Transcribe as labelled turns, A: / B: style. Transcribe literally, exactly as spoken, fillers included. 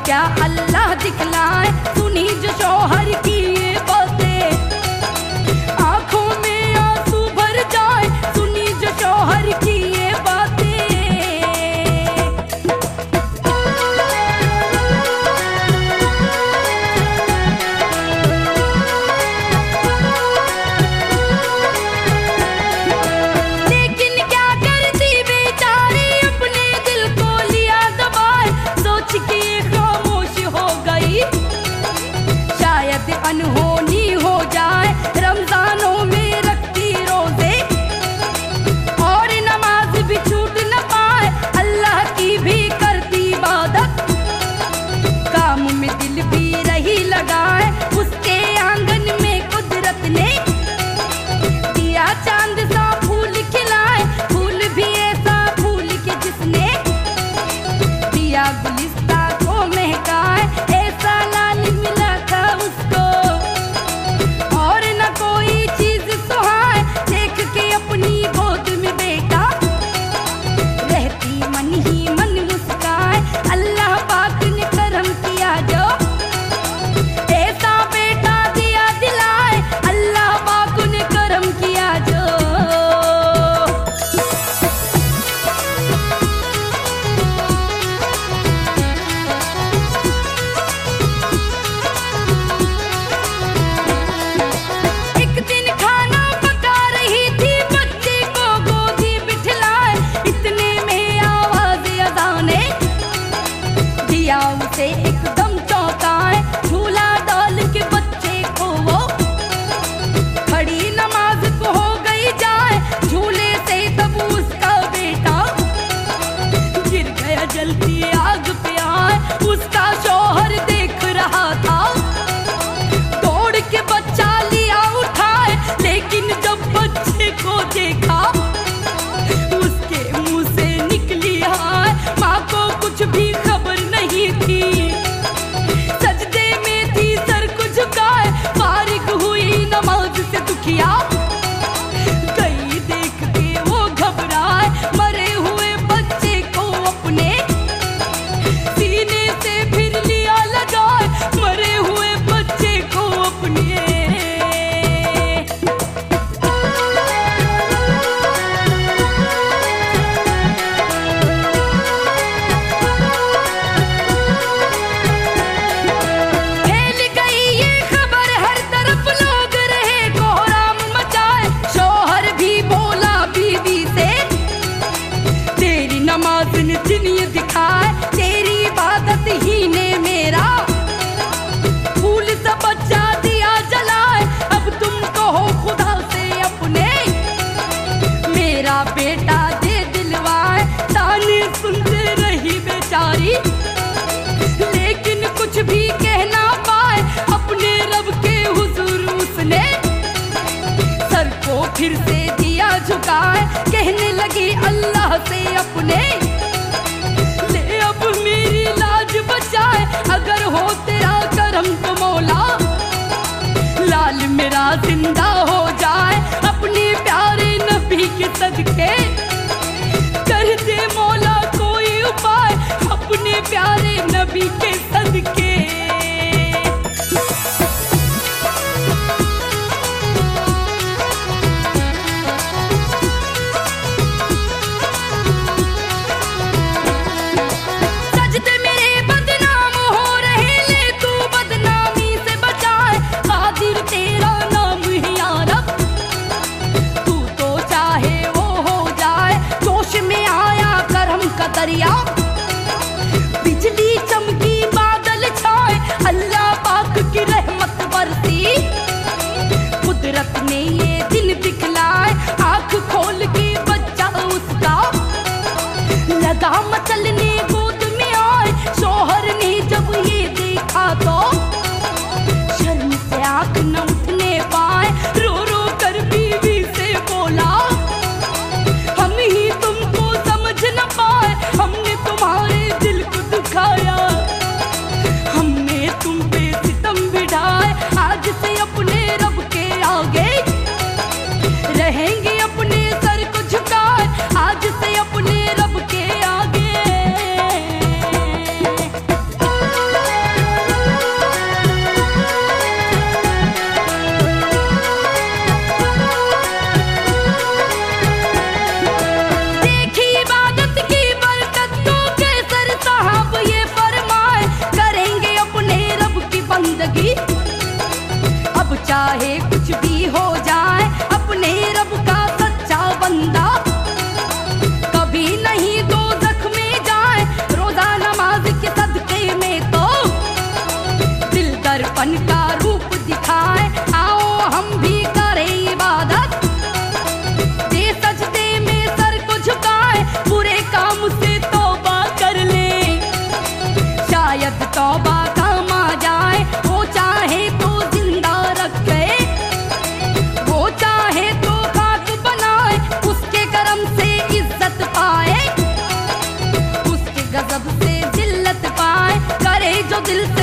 A: क्या अल्लाह दिखलाए, सुनी जो शौहर की ये बातें, आंखों में आंसू भर जाए, सुनी जो शौहर की ये बातें। लेकिन क्या करती बेचारी, अपने दिल को लिया दबाए, सोच के खामोश हो गई, शायद अनहोनी हो जाए। रमजानों में रखती रोजे और नमाज भी छूट न पाए, अल्लाह की भी करती इबादत, काम में दिल भी रही लगाए। उसके आंगन में कुदरत ने दिया चांद सा फूल खिलाए, फूल भी ऐसा फूल के जिसने दिया गुलिस्ता को महकाए, ऐसा लाल मिला था उसको और न कोई चीज सुहाए। देख के अपनी गोद में बेटा रहती मन ही मन मुस्काए, अल्लाह पाक ने करम किया जो ऐसा बेटा दिया दिलाए, अल्लाह पाक ने करम किया जो। एक दिन खाना पका रही थी, बच्चे को गोदी बिठलाए, इतने में आवाज अज़ान ने दिया उसे एकदम चौंकाए, झूला डाल के बच्चे को वो खड़ी नमाज को हो गई जाए, झूले से तब उसका बेटा गिर गया जलती आग पे आए। उसका शौहर देख रहा था, दौड़ के बच्चा लिया उठाए, लेकिन जब बच्चे को देखा उसके मुंह से निकली हाय, माँ को कुछ भी खबर नहीं थी, सजदे में थी सर को झुकाए, फारिग हुई नमाज से दुखिया गई, देख के वो घबराए, मरे हुए बच्चे को अपने सीने से फिर लिया लगाए, मरे हुए बच्चे को अपने। फैल गई ये खबर हर तरफ, लोग रहे कोहराम मचाए, शौहर भी बोला बीवी से तेरी नमाज ने दिन ये दिखाए, तेरी इबादत ही ने मेरा फूल सा बच्चा दिया जलाए, अब तुम कहो खुदा से अपने मेरा बेटा दे दिलवाए। ताने सुनते रही बेचारी, लेकिन कुछ भी कह ना पाए, अपने रब के हुजूर उसने सर को फिर से दिया झुकाए, कहने लगी अल्लाह से अपने ले अब मेरी लाज बचाए, अगर हो तेरा करम तो मौला लाल मेरा जिंदा हो जाए, अपने प्यारे नबी के सदके कर दे मौला कोई उपाय, अपने प्यारे नबी के सदके। सजदे मेरे बदनाम हो रहे, ले तू बदनामी से बचाए, कादिर तेरा नाम ही या रब, तू तो चाहे वो हो जा जो दिल से